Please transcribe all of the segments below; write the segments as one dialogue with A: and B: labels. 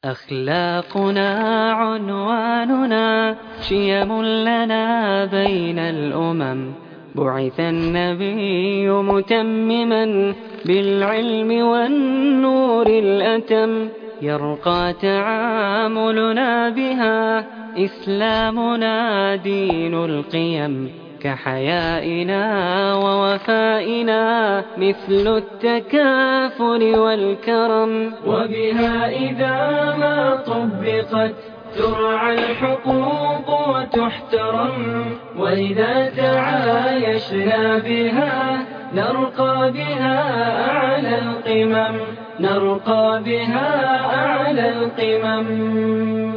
A: أخلاقنا عنواننا، شيم لنا بين الأمم. بعث النبي متمما بالعلم والنور الأتم. يرقى تعاملنا بها، إسلامنا دين القيم. كحيائنا ووفائنا، مثل التكافل والكرم. وبها إذا ما طبقت ترعى الحقوق وتحترم. وإذا تعايشنا بها، نرقى بها أعلى القمم. نرقى بها أعلى القمم.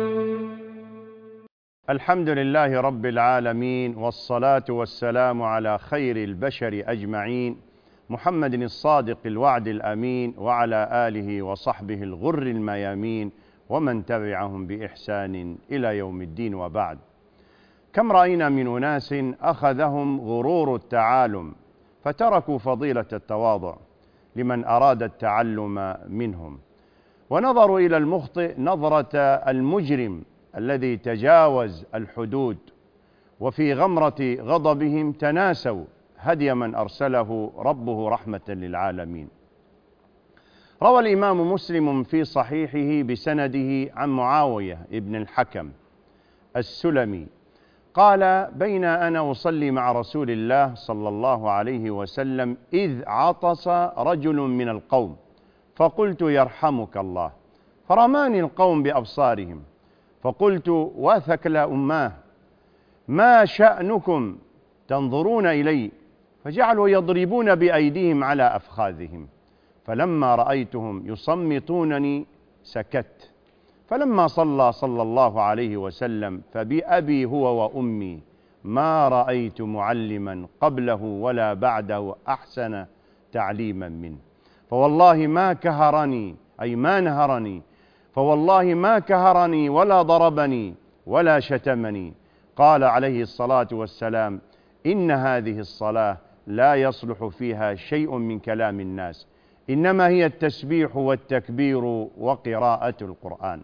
B: الحمد لله رب العالمين، والصلاة والسلام على خير البشر أجمعين، محمد الصادق الوعد الأمين، وعلى آله وصحبه الغر الميامين، ومن تبعهم بإحسان إلى يوم الدين. وبعد، كم رأينا من أناس أخذهم غرور التعالم فتركوا فضيلة التواضع لمن أراد التعلم منهم، ونظروا إلى المخطئ نظرة المجرم الذي تجاوز الحدود، وفي غمرة غضبهم تناسوا هدي من أرسله ربه رحمة للعالمين. روى الإمام مسلم في صحيحه بسنده عن معاوية ابن الحكم السلمي قال: بين أنا أصلي مع رسول الله صلى الله عليه وسلم إذ عطس رجل من القوم، فقلت: يرحمك الله. فرماني القوم بأبصارهم، فقلت: وثكل أماه، ما شأنكم تنظرون إلي؟ فجعلوا يضربون بأيديهم على أفخاذهم، فلما رأيتهم يصمتونني سكت. فلما صلى الله عليه وسلم: فبأبي هو وأمي ما رأيت معلما قبله ولا بعده أحسن تعليما منه، فوالله ما كهرني، أي ما نهرني، فوالله ما كهرني ولا ضربني ولا شتمني. قال عليه الصلاة والسلام: إن هذه الصلاة لا يصلح فيها شيء من كلام الناس، إنما هي التسبيح والتكبير وقراءة القرآن.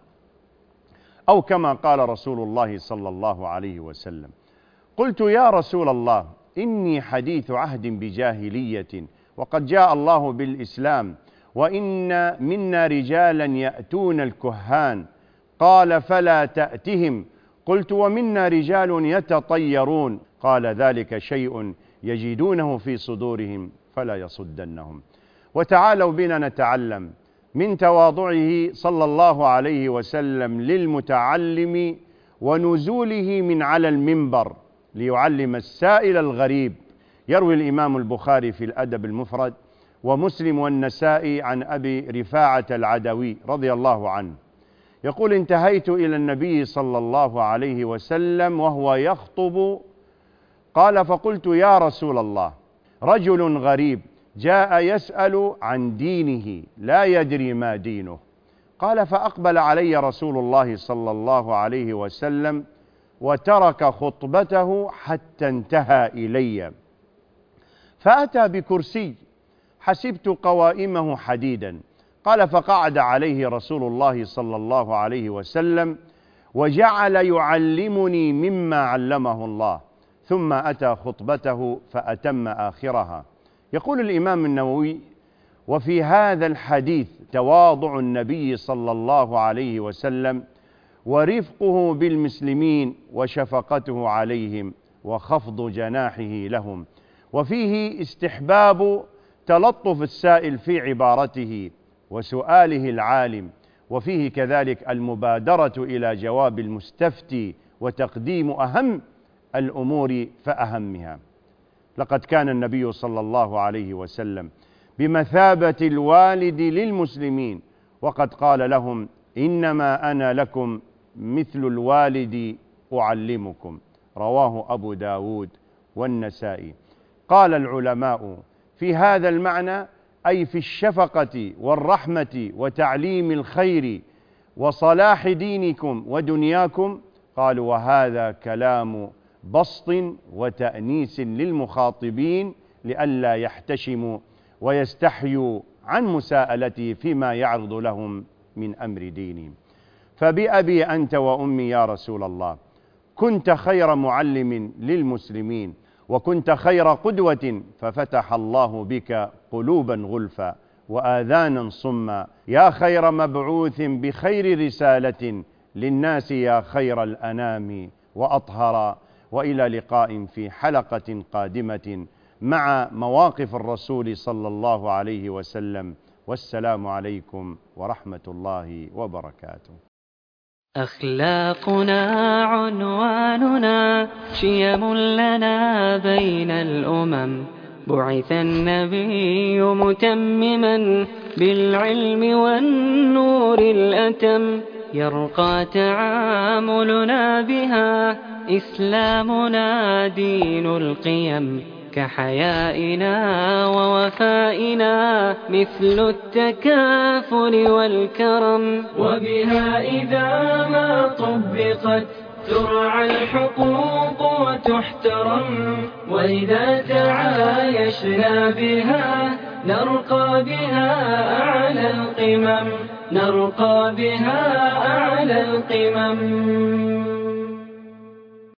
B: أو كما قال رسول الله صلى الله عليه وسلم: قلت: يا رسول الله، إني حديث عهد بجاهلية، وقد جاء الله بالإسلام، وإن منا رجالا يأتون الكهان. قال: فلا تأتهم. قلت: ومنا رجال يتطيرون. قال: ذلك شيء يجدونه في صدورهم فلا يصدنهم. وتعالوا بنا نتعلم من تواضعه صلى الله عليه وسلم للمتعلم، ونزوله من على المنبر ليعلم السائل الغريب. يروي الإمام البخاري في الأدب المفرد، ومسلم والنسائي، عن أبي رفاعة العدوي رضي الله عنه يقول: انتهيت إلى النبي صلى الله عليه وسلم وهو يخطب، قال: فقلت: يا رسول الله، رجل غريب جاء يسأل عن دينه لا يدري ما دينه. قال: فأقبل علي رسول الله صلى الله عليه وسلم وترك خطبته حتى انتهى إلي، فأتى بكرسي حسبت قوائمه حديدا. قال: فقعد عليه رسول الله صلى الله عليه وسلم وجعل يعلمني مما علمه الله، ثم أتى خطبته فأتم آخرها. يقول الإمام النووي: وفي هذا الحديث تواضع النبي صلى الله عليه وسلم، ورفقه بالمسلمين، وشفقته عليهم، وخفض جناحه لهم. وفيه استحباب تلطف السائل في عبارته وسؤاله العالم، وفيه كذلك المبادرة إلى جواب المستفتي، وتقديم أهم الأمور فأهمها. لقد كان النبي صلى الله عليه وسلم بمثابة الوالد للمسلمين، وقد قال لهم: إنما أنا لكم مثل الوالد أعلمكم. رواه أبو داود والنسائي. قال العلماء في هذا المعنى، أي في الشفقة والرحمة وتعليم الخير وصلاح دينكم ودنياكم، قالوا: وهذا كلام بسط وتأنيس للمخاطبين لئلا يحتشموا ويستحيوا عن مساءلته فيما يعرض لهم من أمر دينهم. فبأبي أنت وأمي يا رسول الله، كنت خير معلم للمسلمين، وكنت خير قدوة، ففتح الله بك قلوبا غلفا وآذانا صما، يا خير مبعوث بخير رسالة للناس، يا خير الأنام وأطهرا. وإلى لقاء في حلقة قادمة مع مواقف الرسول صلى الله عليه وسلم، والسلام عليكم ورحمة الله وبركاته.
A: أخلاقنا عنواننا، شيم لنا بين الأمم، بعث النبي متمما بالعلم والنور الأتم، يرقى تعاملنا بها، إسلامنا دين القيم، كحيائنا ووفائنا مثل التكافل والكرم، وبها إذا ما طبقت ترعى الحقوق وتحترم، وإذا تعايشنا بها نرقى بها أعلى القمم، نرقى بها أعلى القمم.